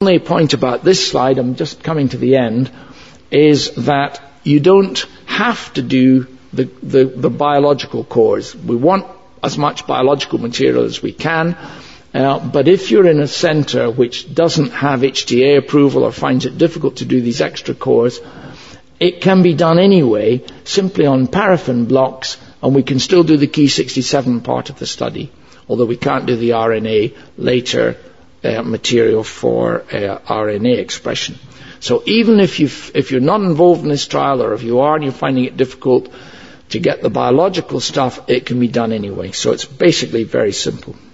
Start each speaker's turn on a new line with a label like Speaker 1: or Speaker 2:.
Speaker 1: only point about this slide, I'm just coming to the end, is that you don't have to do the biological cores. We want as much biological material as we can, but if you're in a centre which doesn't have HTA approval or finds it difficult to do these extra cores, it can be done anyway, simply on paraffin blocks, and we can still do the Ki-67 part of the study, although we can't do the RNA later material for RNA expression. So even if you're not involved in this trial, or if you are and you're finding it difficult to get the biological stuff, it can be done anyway. So it's basically very simple.